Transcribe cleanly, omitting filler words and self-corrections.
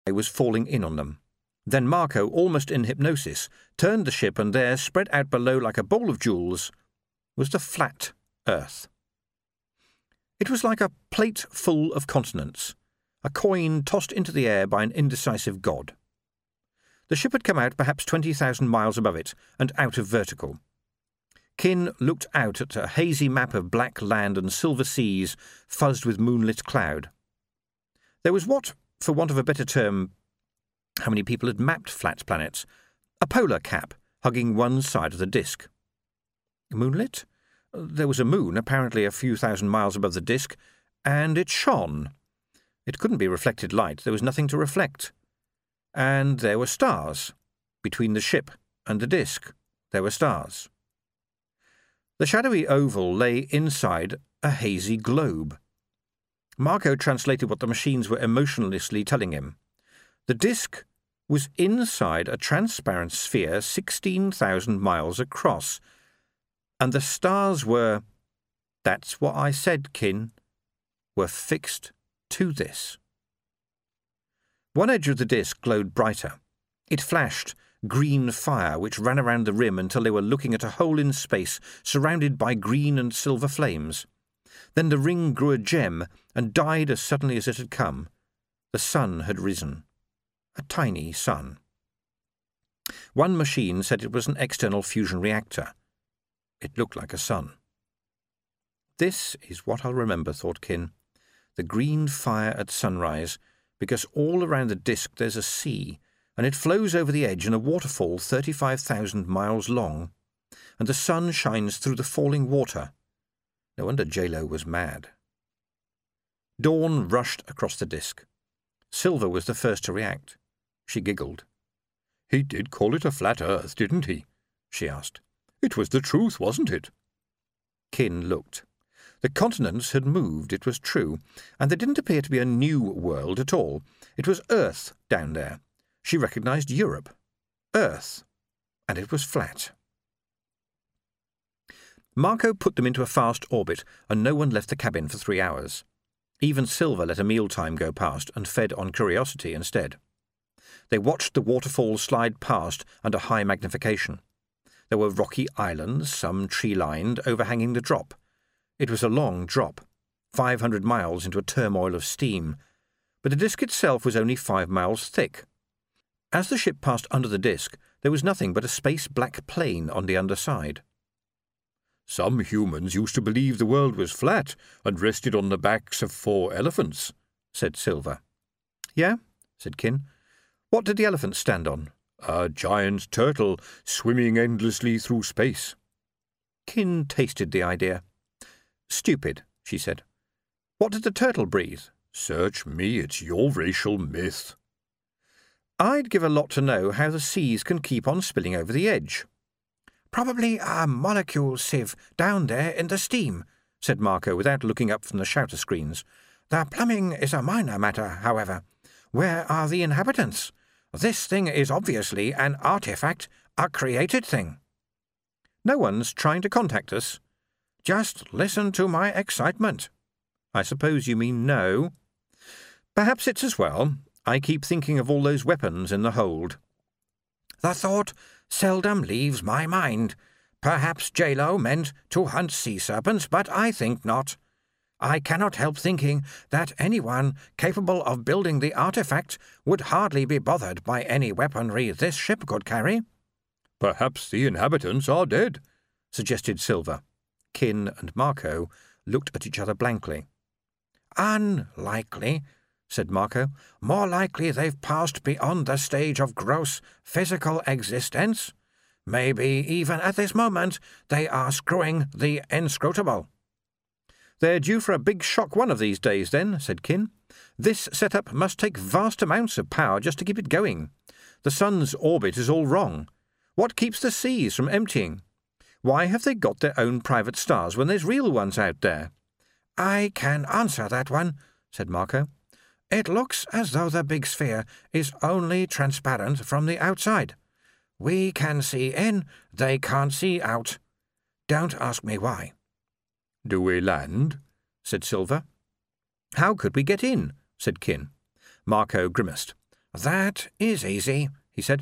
was falling in on them. Then Marco, almost in hypnosis, turned the ship, and there, spread out below like a bowl of jewels, was the flat Earth. It was like a plate full of continents, a coin tossed into the air by an indecisive god. The ship had come out perhaps 20,000 miles above it, and out of vertical. Kin looked out at a hazy map of black land and silver seas fuzzed with moonlit cloud. There was what, for want of a better term, how many people had mapped flat planets, a polar cap hugging one side of the disk. Moonlit? There was a moon, apparently a few thousand miles above the disk, and it shone. It couldn't be reflected light, there was nothing to reflect. And there were stars. Between the ship and the disk, there were stars. The shadowy oval lay inside a hazy globe. Marco translated what the machines were emotionlessly telling him. The disk was inside a transparent sphere 16,000 miles across, and the stars were, that's what I said, Kin, were fixed to this. One edge of the disk glowed brighter. It flashed green fire which ran around the rim until they were looking at a hole in space surrounded by green and silver flames. Then the ring grew a gem and died as suddenly as it had come. The sun had risen. A tiny sun. One machine said it was an external fusion reactor. It looked like a sun. This is what I'll remember, thought Kin. The green fire at sunrise, because all around the disk there's a sea, and it flows over the edge in a waterfall 35,000 miles long, and the sun shines through the falling water. No wonder J-Lo was mad. Dawn rushed across the disk. Silver was the first to react. She giggled. "He did call it a flat Earth, didn't he?" she asked. "It was the truth, wasn't it?" Kin looked. The continents had moved, it was true, and there didn't appear to be a new world at all. It was Earth down there. She recognized Europe. Earth. And it was flat. Marco put them into a fast orbit, and no one left the cabin for 3 hours. Even Silver let a mealtime go past and fed on curiosity instead. They watched the waterfall slide past under high magnification. There were rocky islands, some tree-lined, overhanging the drop. It was a long drop, 500 miles into a turmoil of steam, but the disk itself was only 5 miles thick. As the ship passed under the disk, there was nothing but a space-black plain on the underside. "Some humans used to believe the world was flat and rested on the backs of 4 elephants, said Silver. "Yeah?" said Kin. "What did the elephants stand on?" "A giant turtle swimming endlessly through space." Kin tasted the idea. "Stupid," she said. "What did the turtle breathe?" "Search me, it's your racial myth." "I'd give a lot to know how the seas can keep on spilling over the edge." "Probably a molecule sieve down there in the steam," said Marco without looking up from the shouter screens. "The plumbing is a minor matter, however. Where are the inhabitants? This thing is obviously an artifact, a created thing." "No one's trying to contact us." "Just listen to my excitement." "I suppose you mean no." "Perhaps it's as well. I keep thinking of all those weapons in the hold." "The thought seldom leaves my mind. Perhaps J-Lo meant to hunt sea serpents, but I think not. I cannot help thinking that anyone capable of building the artifact would hardly be bothered by any weaponry this ship could carry." "Perhaps the inhabitants are dead," suggested Silver. Kin and Marco looked at each other blankly. "Unlikely," said Marco. "More likely they've passed beyond the stage of gross physical existence. Maybe even at this moment they are screwing the inscrutable." "They're due for a big shock one of these days, then," said Kin. "This setup must take vast amounts of power just to keep it going. The sun's orbit is all wrong. What keeps the seas from emptying? Why have they got their own private stars when there's real ones out there?" "I can answer that one," said Marco. "It looks as though the big sphere is only transparent from the outside. We can see in, they can't see out. Don't ask me why." "Do we land?" said Silver. "How could we get in?" said Kin. Marco grimaced. "That is easy," he said.